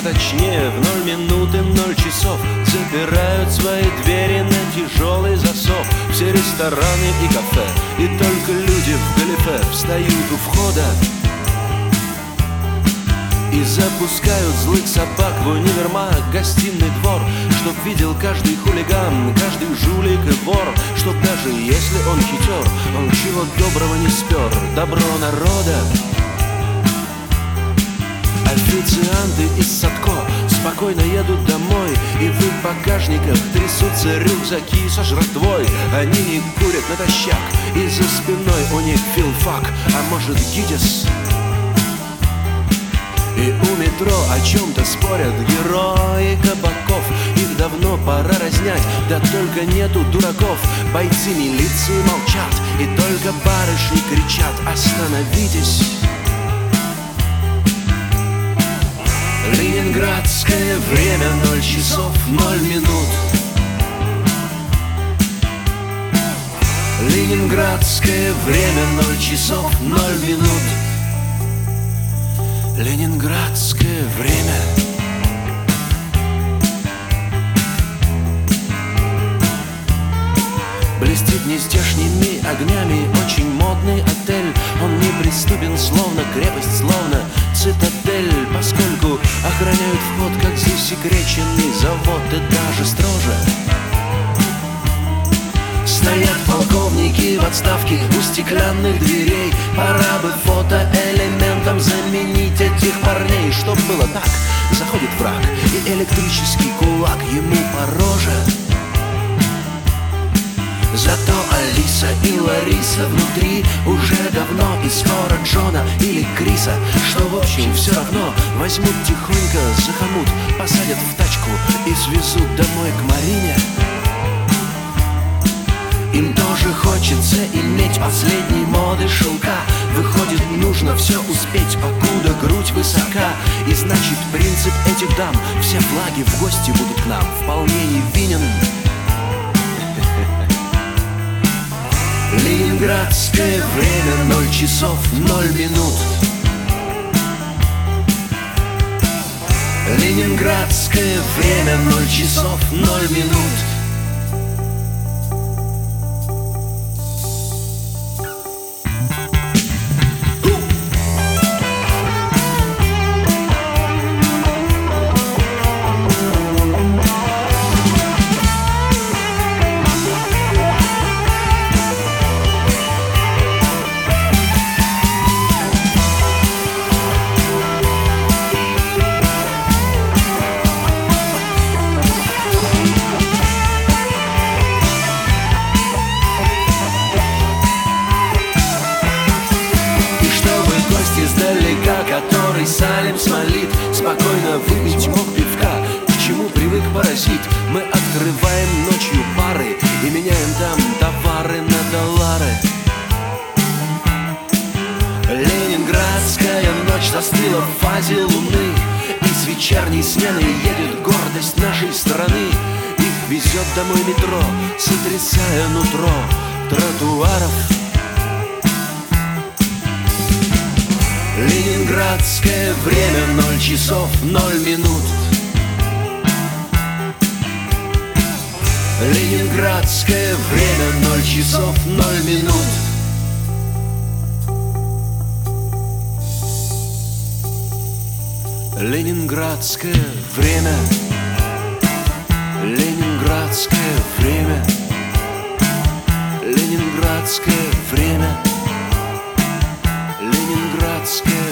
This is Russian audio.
а точнее в 0 минуты 0 часов запирают свои двери на тяжелый засов. Все рестораны и кафе, и только люди в галифе встают у входа и запускают злых собак в универмаг, гостиный двор, чтоб видел каждый хулиган, каждый жулик и вор, чтоб даже если он хитер, он чего доброго не спер. Добро народа. Официанты из Садко спокойно едут домой, и в их багажниках трясутся рюкзаки со жратвой. Они не курят натощак, и за спиной у них филфак, а может ГИТИС. И у метро о чем-то спорят герои кабаков. Их давно пора разнять, да только нету дураков. Бойцы милиции молчат, и только барышни кричат: остановитесь. Ленинградское время, 0 часов 0 минут. Ленинградское время, 0 часов 0 минут. Ленинградское время. Блестит нездешними огнями очень модный отель. Он неприступен, словно крепость, словно цитадель, поскольку охраняют вход, как засекреченный завод, и даже строже. Стоят полковники в отставке у стеклянных дверей. Пора бы фотоэлементом заменить этих парней. Чтоб было так, заходит враг, и электрический кулак ему по роже. Зато Алиса и Лариса внутри уже давно, и скоро Джона или Криса, что в общем все равно, возьмут тихонько за хомут, посадят в тачку и свезут домой к Марине. Им тоже хочется иметь последней моды шелка. Выходит, нужно все успеть, покуда грудь высока. И значит, принцип этих дам: все флаги в гости будут к нам, вполне невинен. Ленинградское время, 0 часов 0 минут. Ленинградское время, 0 часов 0 минут. Который салем смолит, спокойно выпить мог пивка. К чему привык паразит? Мы открываем ночью бары и меняем там товары на доллары. Ленинградская ночь застыла в фазе луны, и с вечерней смены едет гордость нашей страны. Их везет домой метро, сотрясая нутро тротуаров. Ленинградское время, 0 часов 0 минут. Ленинградское время, 0 часов 0 минут. Ленинградское время. Ленинградское время. Ленинградское время. Ленинградское